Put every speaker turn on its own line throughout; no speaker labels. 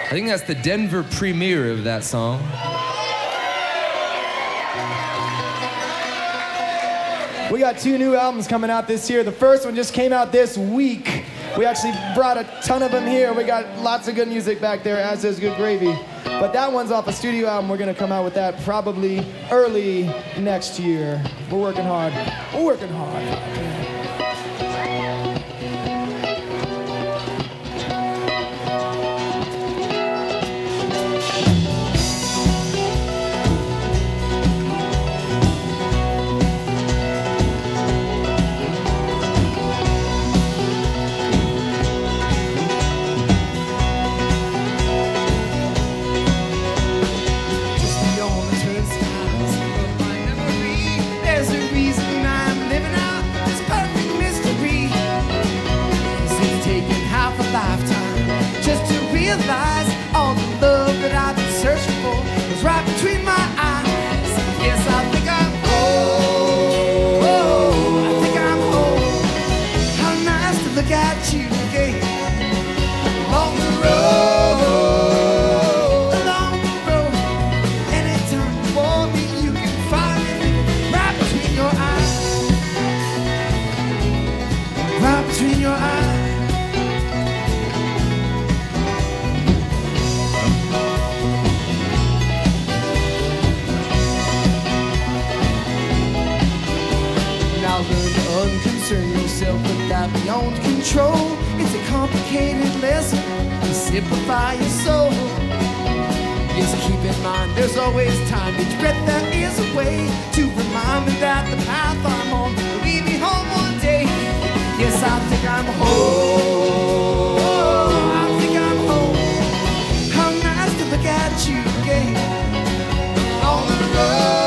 I think that's the Denver premiere of that song.
We got 2 new albums coming out this year. The first one just came out this week. We actually brought a ton of them here. We got lots of good music back there, as is Good Gravy. But that one's off a studio album. We're gonna come out with that probably early next year. We're working hard. We're working hard.
All the love that I've been searching for was right between my eyes. Yes, I think I'm home. I think I'm home. How nice to look at you again. Along the road, anytime you want me, you can find me right between your eyes. Right between your eyes. Unconcern yourself with that beyond control. It's a complicated lesson to simplify your soul. Yes, keep in mind there's always time. Each breath there is a way to remind me that the path I'm on will lead me home one day. Yes, I think I'm home. I think I'm home. How nice to look at you again. On the road.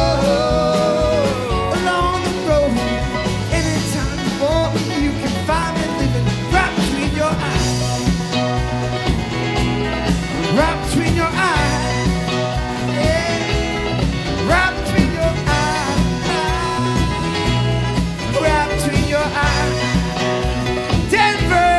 Right between your eyes, yeah. Right between your eyes, right between your eyes, Denver.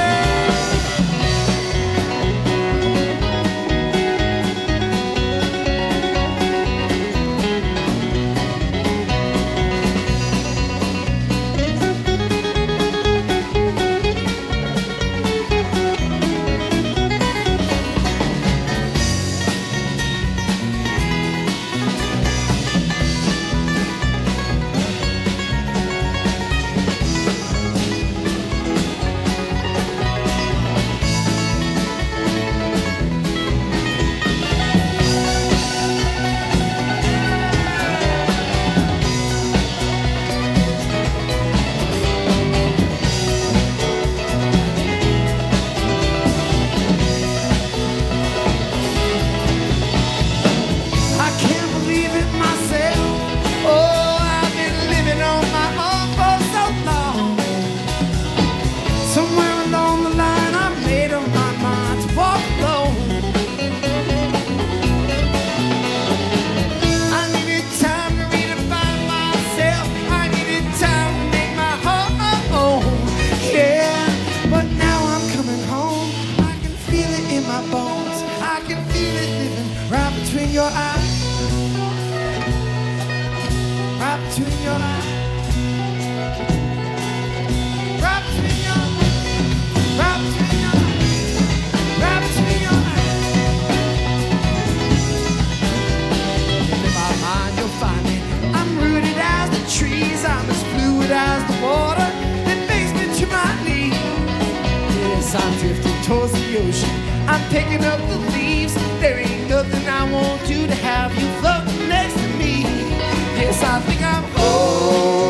Your eyes, right between your eyes, right between your eyes, right between your eyes, right between your eyes. In my mind you'll find me, I'm rooted as the trees, I'm as fluid as the water that makes me to my knees. Yes, I'm drifting towards the ocean, I'm picking up the leaves. There ain't nothing I won't do to have you floating next to me. Yes, I think I'm home.